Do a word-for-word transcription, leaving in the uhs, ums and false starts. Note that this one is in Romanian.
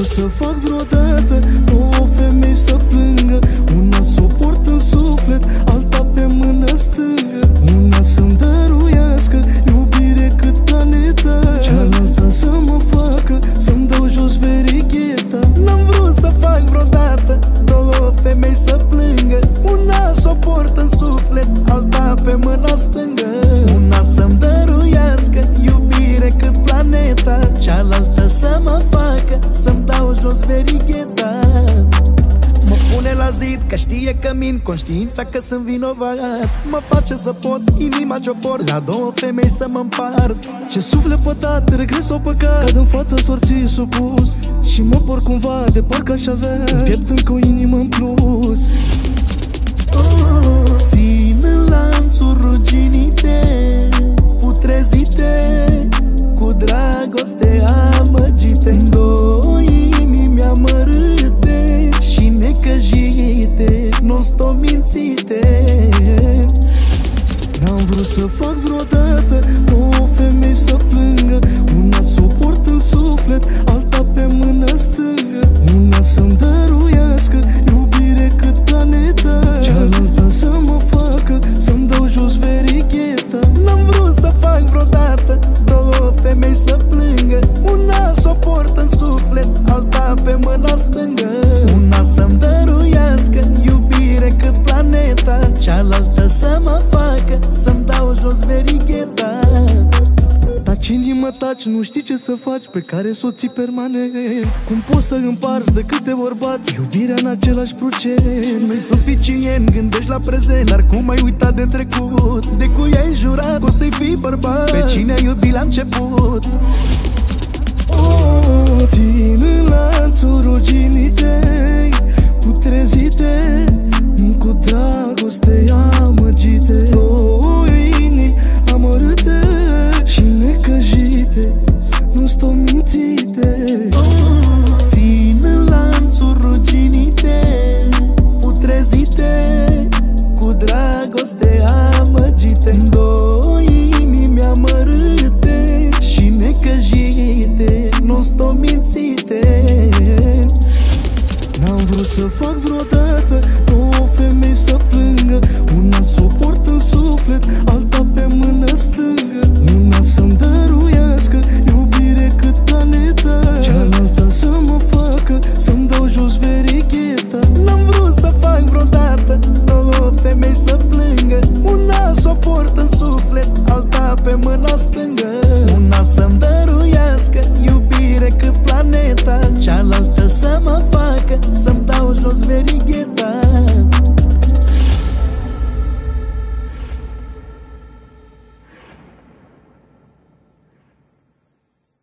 să fac vreodată două femei să plângă, una să o port în suflet, alta pe mână stângă. Una să-mi dăruiască iubire cât planeta, cealaltă să mă facă să-mi dau jos verigheta. N-am vrut să fac vreodată două femei să plângă, una să o port în suflet, alta pe mâna stângă. Una să-mi dăruiască iubire cât planeta, cealaltă să mă facă să-mi dau jos verigheta. Mă pune la zid că știe că mint, conștiința că sunt vinovat. Mă face să pot, inima ce-o port, la două femei să mă împart. Ce suflet pătat, regres sau păcat, cad în fața sorții supus și mă por cumva de parcă aș avea în piept încă o inimă în plus. oh, Țin în lanțuri ruginite, putrezite, cu dragoste amăgite, două inimi amărâte și necăjite, non-stop mințite. N-am vrut să fac vreodată două femei să plângă, una să o port în suflet, alta pe mână stângă. Una să-mi dăruiască iubire cât planeta, cealaltă să mă facă să-mi dau jos verigheta. N-am vrut să fac vreodată două femei să plângă, una să o port în suflet, alta pe mâna stângă. Una să-mi dăruiască iubire cât planeta, cealaltă să mă facă să-mi dau jos verigheta. Taci, inimă, taci, nu știi ce să faci, pe care s-o ții permanent. Cum poți să împarți de câte bărbați iubirea în același procent? Nu-i suficient, gândești la prezent, dar cum ai uitat de trecut? De cui ai jurat că o să-i fii bărbat, pe cine ai iubit la început? oh, Țin în lanțuri ruginite, putrezite, cu dragoste amăgite, două inimi amărâte și necăjite, nu-stop mințite. oh, Țin în lanțuri ruginite, putrezite, cu dragoste amăgite, două inimi amărâte și necăjite, non-stop mințite. N-am vrut să fac vreodată două femei să plângă, una să o port în suflet, alta pe mână stângă. Una să-mi dăruiască iubire cât planeta, cealaltă să mă facă să-mi dau jos verigheta. N-am vrut să fac vreodată două femei să plângă, una să o port în suflet, alta pe mâna stângă. Una să-mi dăruiască iubire cât planeta, cealaltă